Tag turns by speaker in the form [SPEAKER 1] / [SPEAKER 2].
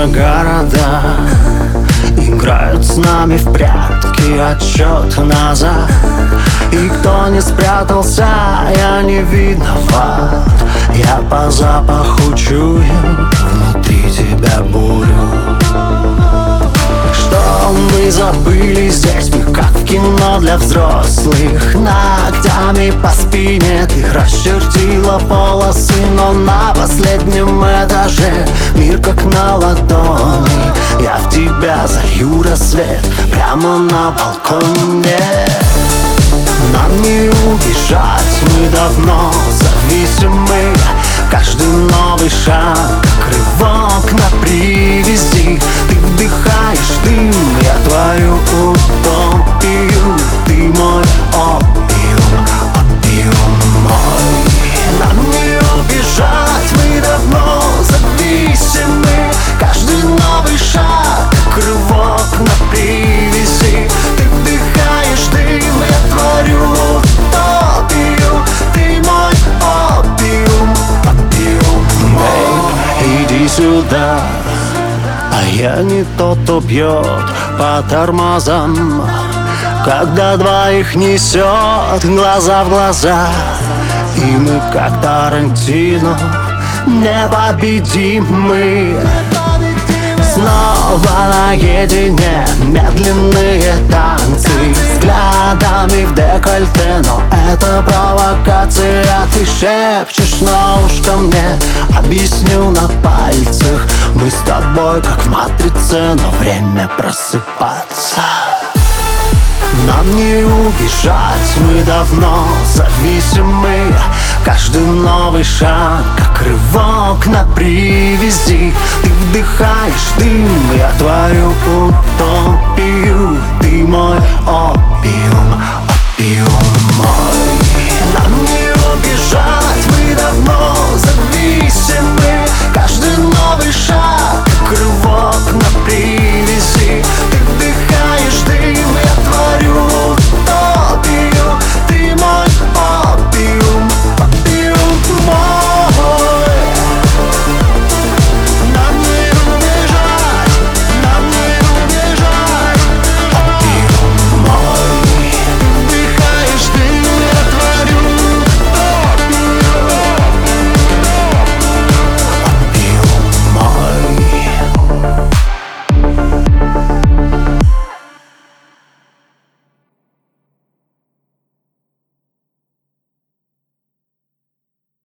[SPEAKER 1] все города играют с нами в прятки, отсчет назад. И кто не спрятался, я не виноват. Я по запаху чую внутри тебя бурю. Что мы забыли здесь, мы как в кино для взрослых. Ногтями по спине ты расчертила полосы, но на последнем этаже мир как на ладони. Я в тебя залью рассвет прямо на балконе. Нам не убежать, мы давно зависимы. Каждый новый шаг, как рывок на привязи. Ты вдыхаешь дым, я твою утопию. Ты мой опиум, опиум мой. Нам не убежать, мы давно зависимы. Каждый новый шаг, как рывок на привязи. Ты вдыхаешь дым, я творю утопию. Ты мой опиум, опиум мой. Иди сюда, а я не тот, кто бьет по тормозам, когда двоих несет глаза в глаза. И мы, как Тарантино, непобедимы. Снова наедине, медленные танцы, взглядами в декольте, но это провокация. Ты шепчешь на ушко мне, объясню на пальцах. Мы с тобой как в матрице, но время просыпаться. Нам не убежать, мы давно зависимы. Каждый новый шаг, как рывок на привязи. Ты вдыхаешь дым, я твою утопию. Ты мой опиум, опиум.